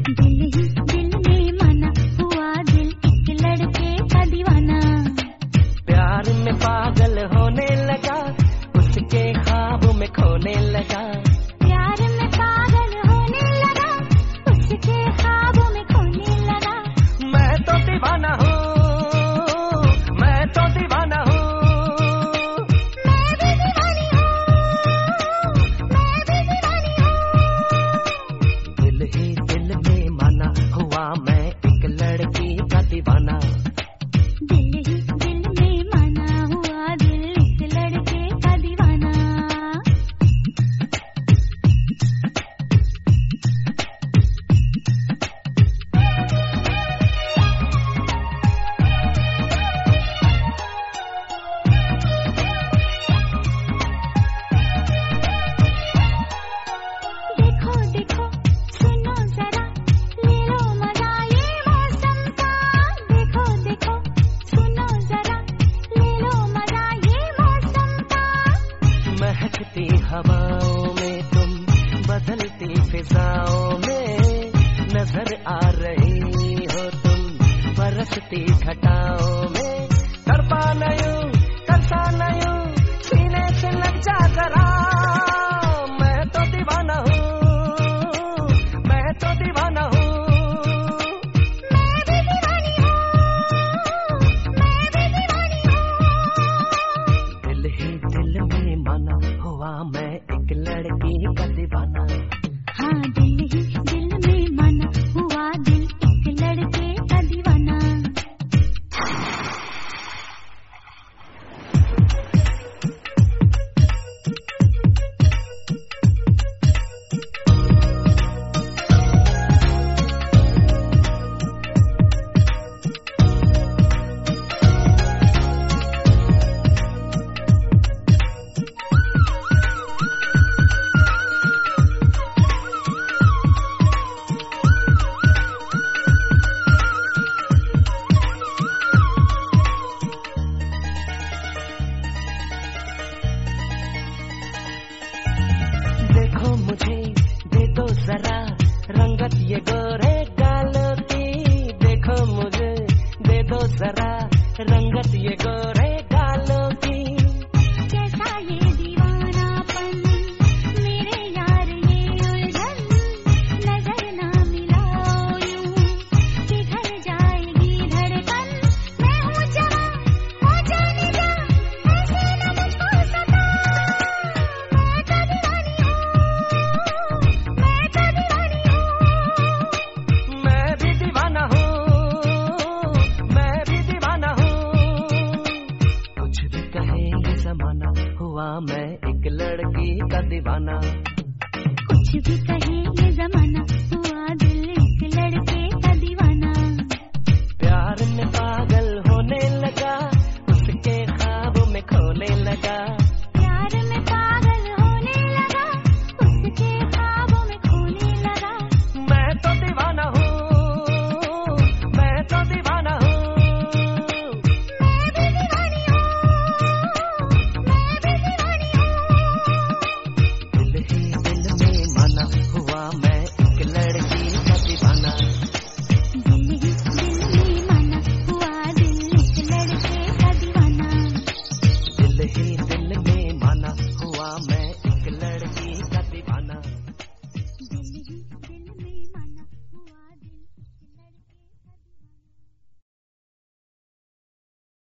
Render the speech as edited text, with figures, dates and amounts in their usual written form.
दिल में माना हुआ दिल एक लड़के का दीवाना। प्यार में पागल होने लगा, उसके ख्वाब में खोने लगा। प्यार में पागल होने लगा, उसके ख्वाब में खोने लगा। मैं तो दीवाना हूँ, मैं तो दीवाना हूँ। मैं भी दीवानी हूँ, मैं भी दीवानी हूँ। दिल ही दिल में माना हुआ मैं एक लड़की का दीवाना। दिल ही दिल में माना हुआ दिल एक लड़के का दीवाना। देखो देखो सुनो जरा, ले लो मजा ये मौसम का। देखो देखो सुनो जरा, ले लो मजा ये मौसम का। महकती हवाओं में तुम, बदलती फिजाओं में नजर आ रही हो तुम, बरसती घटाओं में। तरपा नयूं तरसा नयूं, सीने से लग जा जरा। मैं तो दीवाना हूँ, मैं तो दीवाना हूँ। मैं भी दीवानी हूँ, मैं भी दीवानी हूँ। दिल ही दिल में माना हुआ मैं एक लड़की का दीवाना। हाँ दिल ही दिल में माना हुआ दिल एक लड़के का दीवाना। देखो मुझे दे दो जरा रंगत ये गोरे गालों की। देखो मुझे दे दो जरा रंगत ये गोरे गालों की। कैसा ये दीवानापन मेरे यार ये उलझन, नजर ना मिलाओ यूं किधर जाएगी धड़कन। मैं हूँ जवां हो जाने जा, ऐसे न मुझको सता। मैं तो दीवानी हूँ, मैं तो दीवानी हूँ। मैं भी दीवाना हूँ, मैं भी दीवाना हूँ। कुछ भी कहे ये जमाना हुआ मैं एक लड़की का दीवाना। कुछ भी